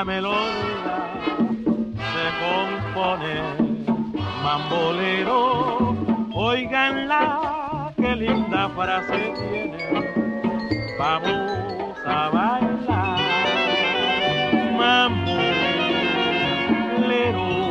la melodía se compone mambolero. Oiganla, qué linda frase tiene. Vamos a bailar